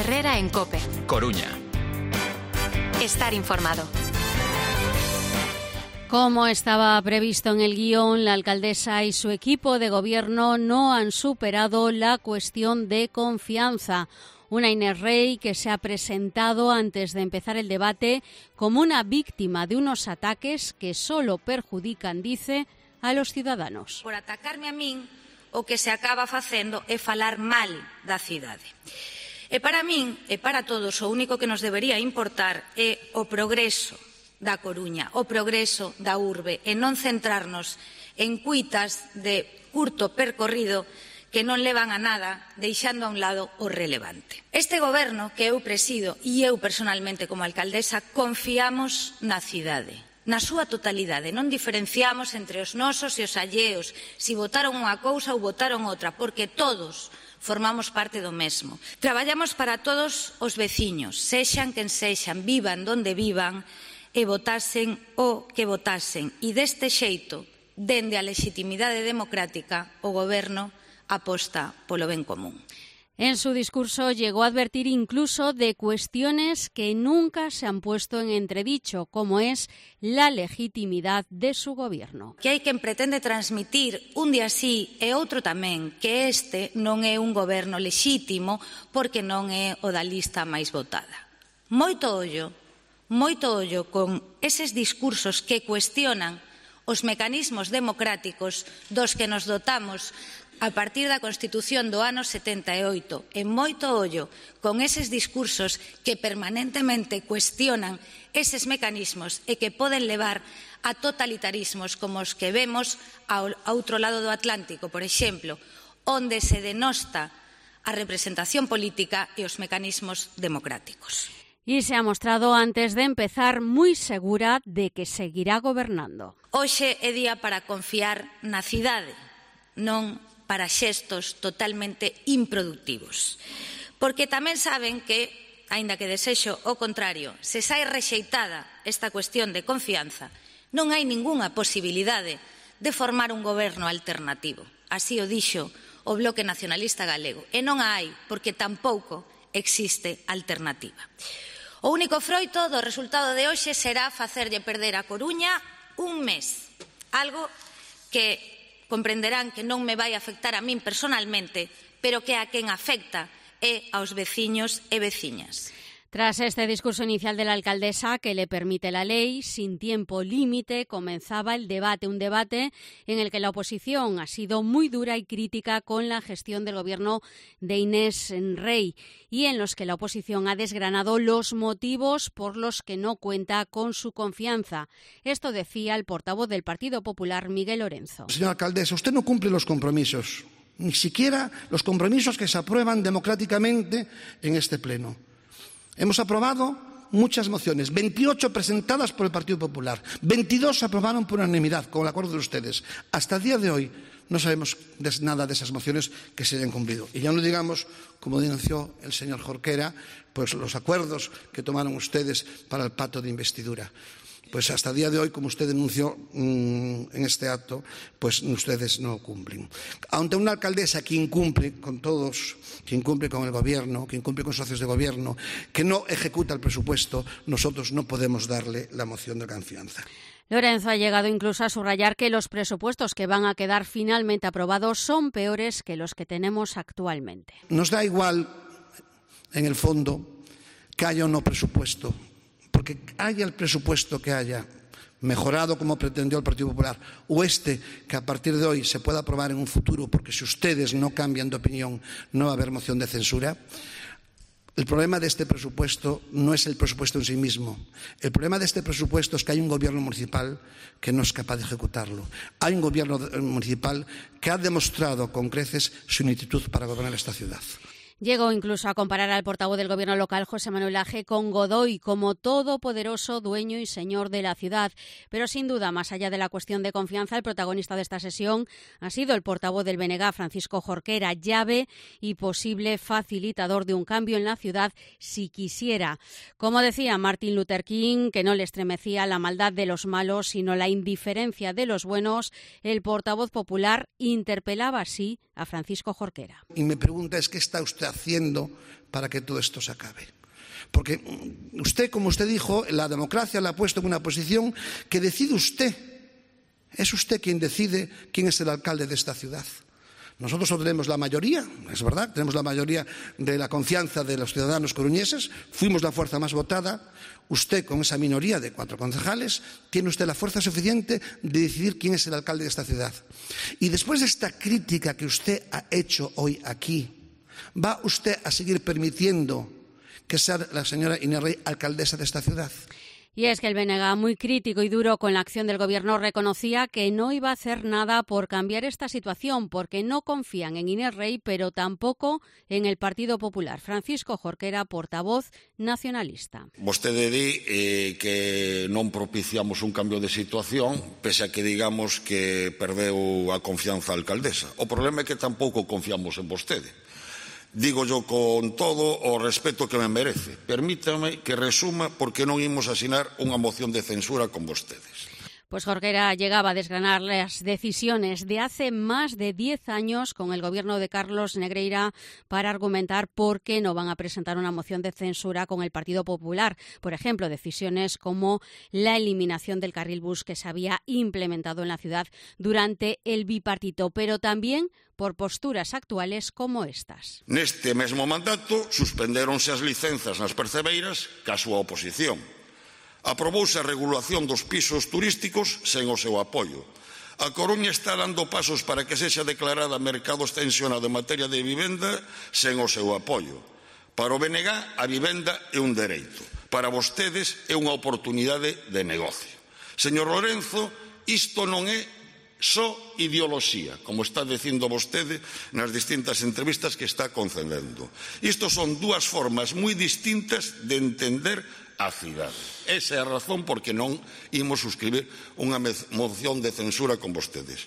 Herrera en COPE. Coruña. Estar informado. Como estaba previsto en el guión, la alcaldesa y su equipo de gobierno no han superado la cuestión de confianza. Una Inés Rey que se ha presentado antes de empezar el debate como una víctima de unos ataques que solo perjudican, dice, a los ciudadanos. Por atacarme a min, o que se acaba facendo é falar mal da cidade. E para min e para todos o único que nos debería importar é o progreso da Coruña, o progreso da urbe, e non centrarnos en cuitas de curto percorrido que non levan a nada, deixando a un lado o relevante. Este goberno que eu presido e eu personalmente como alcaldesa confiamos na cidade, na súa totalidade. Non diferenciamos entre os nosos e os alleos, si votaron unha cousa ou votaron outra, porque todos formamos parte do mesmo. Traballamos para todos os veciños, sexan quen sexan, vivan donde vivan, e votasen o que votasen. E deste xeito, dende a legitimidade democrática, o goberno aposta polo ben común. En su discurso llegó a advertir incluso de cuestiones que nunca se han puesto en entredicho, como es la legitimidad de su gobierno. Que hai quen pretende transmitir un día sí e outro tamén que este non é un goberno lexítimo porque non é o da lista máis votada. Moito ollo con eses discursos que cuestionan os mecanismos democráticos dos que nos dotamos a partir da Constitución do ano 78, e moito ollo con eses discursos que permanentemente cuestionan eses mecanismos e que poden levar a totalitarismos como os que vemos ao outro lado do Atlántico, por exemplo, onde se denosta a representación política e os mecanismos democráticos. Y se ha mostrado antes de empezar muy segura de que seguirá gobernando. Hoxe é día para confiar na cidade, non para xestos totalmente improductivos. Porque tamén saben que, aínda que desexo o contrario, se sae rexeitada esta cuestión de confianza, non hai ningunha posibilidade de formar un goberno alternativo. Así o dixo o Bloque Nacionalista Galego. E non a hai, porque tampouco existe alternativa. O único froito do resultado de hoxe será facerlle perder a Coruña un mes. Algo que comprenderán que non me vai afectar a min personalmente, pero que a quen afecta é aos veciños e veciñas. Tras este discurso inicial de la alcaldesa que le permite la ley, sin tiempo límite, comenzaba el debate, un debate en el que la oposición ha sido muy dura y crítica con la gestión del gobierno de Inés Rey y en los que la oposición ha desgranado los motivos por los que no cuenta con su confianza. Esto decía el portavoz del Partido Popular, Miguel Lorenzo. Señora alcaldesa, usted no cumple los compromisos, ni siquiera los compromisos que se aprueban democráticamente en este pleno. Hemos aprobado muchas mociones, 28 presentadas por el Partido Popular, 22 se aprobaron por unanimidad, con el acuerdo de ustedes. Hasta el día de hoy no sabemos nada de esas mociones que se hayan cumplido. Y ya no digamos, como denunció el señor Jorquera, pues los acuerdos que tomaron ustedes para el pacto de investidura. Pues hasta el día de hoy, como usted denunció en este acto, pues ustedes no cumplen. Ante una alcaldesa que incumple con todos, que incumple con el gobierno, que incumple con socios de gobierno, que no ejecuta el presupuesto, nosotros no podemos darle la moción de confianza. Lorenzo ha llegado incluso a subrayar que los presupuestos que van a quedar finalmente aprobados son peores que los que tenemos actualmente. Nos da igual, en el fondo, que haya o no presupuesto, porque haya el presupuesto que haya mejorado como pretendió el Partido Popular o este que a partir de hoy se pueda aprobar en un futuro, porque si ustedes no cambian de opinión no va a haber moción de censura. El problema de este presupuesto no es el presupuesto en sí mismo. El problema de este presupuesto es que hay un gobierno municipal que no es capaz de ejecutarlo. Hay un gobierno municipal que ha demostrado con creces su ineptitud para gobernar esta ciudad. Llegó incluso a comparar al portavoz del gobierno local, José Manuel Aje, con Godoy como todopoderoso dueño y señor de la ciudad. Pero sin duda, más allá de la cuestión de confianza, el protagonista de esta sesión ha sido el portavoz del BNG, Francisco Jorquera, llave y posible facilitador de un cambio en la ciudad si quisiera. Como decía Martin Luther King, que no le estremecía la maldad de los malos, sino la indiferencia de los buenos, el portavoz popular interpelaba así a Francisco Jorquera. Y me pregunta es ¿qué está usted haciendo para que todo esto se acabe? Porque usted, como usted dijo, la democracia la ha puesto en una posición que decide usted. Es usted quien decide quién es el alcalde de esta ciudad. Nosotros no tenemos la mayoría, es verdad, tenemos la mayoría de la confianza de los ciudadanos coruñeses, fuimos la fuerza más votada. Usted, con esa minoría de 4 concejales, tiene usted la fuerza suficiente de decidir quién es el alcalde de esta ciudad. Y después de esta crítica que usted ha hecho hoy aquí, ¿va usted a seguir permitiendo que sea la señora Inés Rey alcaldesa de esta ciudad? Y es que el BNG, muy crítico y duro con la acción del Gobierno, reconocía que no iba a hacer nada por cambiar esta situación, porque no confían en Inés Rey, pero tampoco en el Partido Popular. Francisco Jorquera, portavoz nacionalista. Vostede di que non propiciamos un cambio de situación, pese a que digamos que perdeu a confianza a alcaldesa. O problema é que tampouco confiamos en vostede. Digo yo con todo o respeto que me merece. Permítame que resuma porque non imos asinar unha moción de censura con vostedes. Pues Jorquera llegaba a desgranar las decisiones de hace más de 10 años con el gobierno de Carlos Negreira para argumentar por qué no van a presentar una moción de censura con el Partido Popular. Por ejemplo, decisiones como la eliminación del carril bus que se había implementado en la ciudad durante el bipartito, pero también por posturas actuales como estas. Neste mesmo mandato suspendéronse as licenzas nas percebeiras ca súa oposición. Aprobouse a regulación dos pisos turísticos sen o seu apoio. A Coruña está dando pasos para que sexa declarada mercado extensionado en materia de vivenda sen o seu apoio. Para o BNG, a vivenda é un dereito. Para vostedes é unha oportunidade de negocio. Señor Lorenzo, isto non é só ideoloxía, como está dicindo vostede nas distintas entrevistas que está concedendo. Isto son dúas formas moi distintas de entender a cidade. Esa é a razón por que non imos suscribir unha moción de censura con vostedes.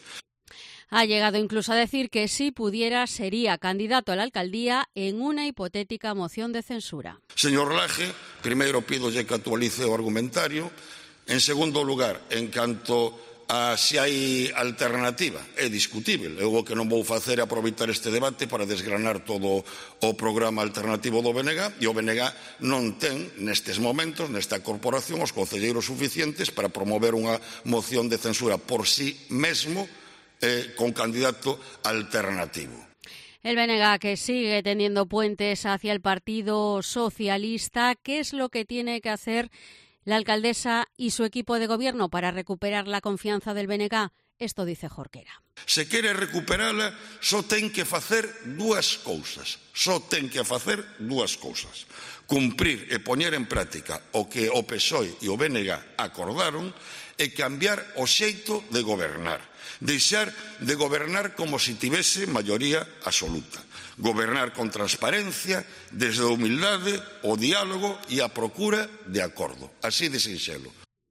Ha llegado incluso a decir que si pudiera sería candidato a la alcaldía en una hipotética moción de censura. Señor Laje, primeiro pídolle que actualice o argumentario. En segundo lugar, en canto a se hai alternativa, é discutível. Eu o que non vou facer é aproveitar este debate para desgranar todo o programa alternativo do BNG, e o BNG non ten nestes momentos, nesta corporación, os concelleiros suficientes para promover unha moción de censura por sí mesmo con candidato alternativo. El BNG que sigue tendiendo puentes hacia el Partido Socialista. ¿Qué es lo que tiene que hacer la alcaldesa y su equipo de gobierno para recuperar la confianza del BNG? Esto dice Jorquera. Se quere recuperala, só ten que facer dúas cousas. Só ten que facer dúas cousas. Cumprir e poñer en práctica o que o PSOE e o BNG acordaron e cambiar o xeito de gobernar. Deixar de gobernar como se tivese maioría absoluta. Gobernar con transparencia, desde a humildade, o diálogo e a procura de acordo. Así de sinxelo.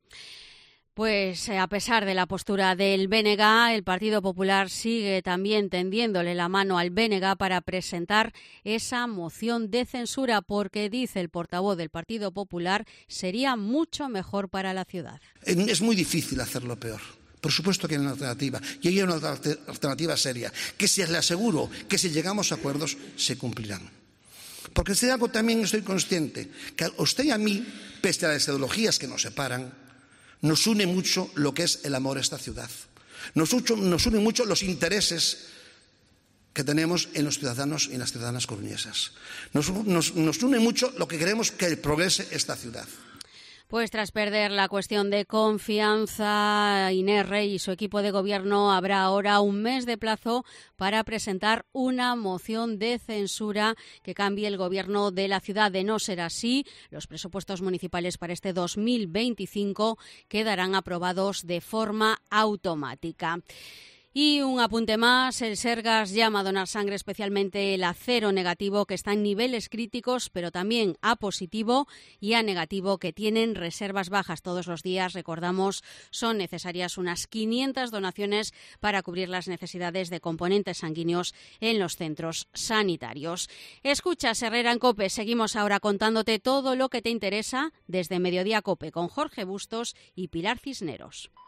Pues a pesar de la postura del BNG, el Partido Popular sigue también tendiéndole la mano al BNG para presentar esa moción de censura, porque, dice el portavoz del Partido Popular, sería mucho mejor para la ciudad. Es muy difícil hacerlo peor. Por supuesto que hay una alternativa, y hay una alternativa seria, que si le aseguro que si llegamos a acuerdos se cumplirán. Porque si algo también estoy consciente, que a usted y a mí, pese a las ideologías que nos separan, nos une mucho lo que es el amor a esta ciudad. Nos une mucho los intereses que tenemos en los ciudadanos y en las ciudadanas coruñesas. Nos une mucho lo que queremos que progrese esta ciudad. Pues tras perder la cuestión de confianza, Inés Rey y su equipo de gobierno habrá ahora un mes de plazo para presentar una moción de censura que cambie el gobierno de la ciudad. De no ser así, los presupuestos municipales para este 2025 quedarán aprobados de forma automática. Y un apunte más, el Sergas llama a donar sangre, especialmente el A cero negativo, que está en niveles críticos, pero también A positivo y A negativo, que tienen reservas bajas. Todos los días, recordamos, son necesarias unas 500 donaciones para cubrir las necesidades de componentes sanguíneos en los centros sanitarios. Escuchas Herrera en COPE. Seguimos ahora contándote todo lo que te interesa desde Mediodía COPE con Jorge Bustos y Pilar Cisneros.